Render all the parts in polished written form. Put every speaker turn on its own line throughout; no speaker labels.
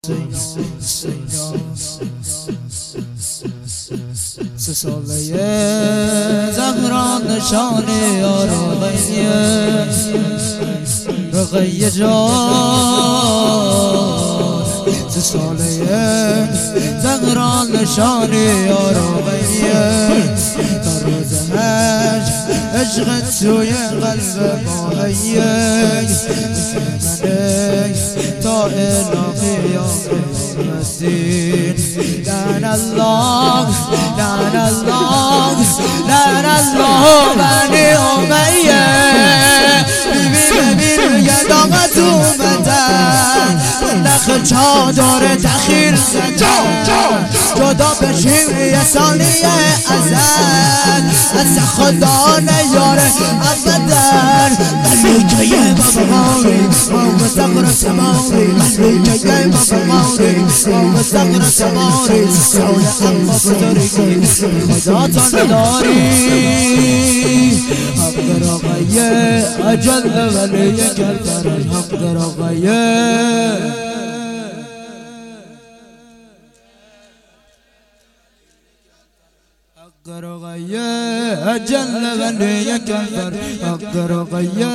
سه ساله زهران نشانه رقیه جان سه ساله زهران نشانه رقیه تا روز عشق توی قلب ما تا الهی الدين لعن الله لعن الله لعن الله بني أمية ببین یدامت اومدن نخل چادر تخیل زدن جدا بشیم یه ثانیه ازن از خدا نیاره ابدن ملیکه بابا ماری بابا زغر سماری ملیکه بابا ماری بابا زغر سماری سوله اما بزرگی خدا تا نداری حق در آقایه اجل ولی کردر حق در آقایه حق آقایه اجل ولی کردر حق آقایه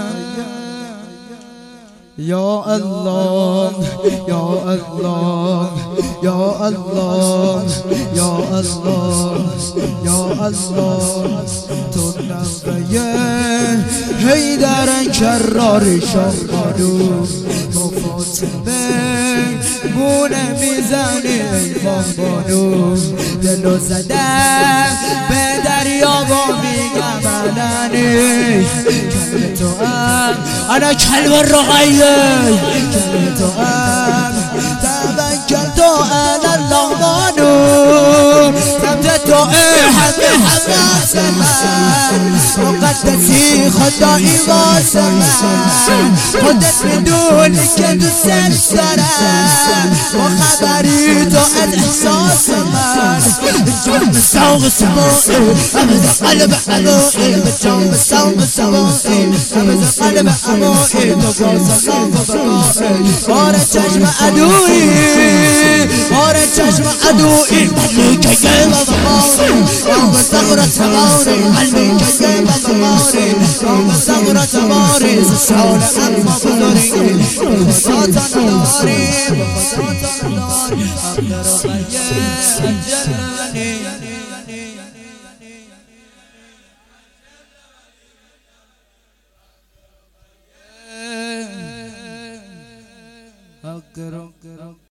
یا الله یا الله یا الله یا الله یا الله تو نغمه حیدر کرار شاهبانو با فاطمه مونه میزنی ای بانو دلو زدم به دریا با میگم علنی کلم تو انا کلم الرقیه کلم تو توکل تو انا اللهمانو سمت تو همه واسه من مقدسی خدایی واسه من خودت میدونی که دوست دارم با خبری تو از احساس من جام سوق سماعی ابد قلب اموعی جام سوق سماعی ابد قلب اموعی تو گوزنان و بقایی بار چشم عدویی بار چشم عدویی ملیکه بابا ماری بابا زغر سماری ملیکه بابا ماری بابا زغر سماری سال اما بزرگی خدا تا نداری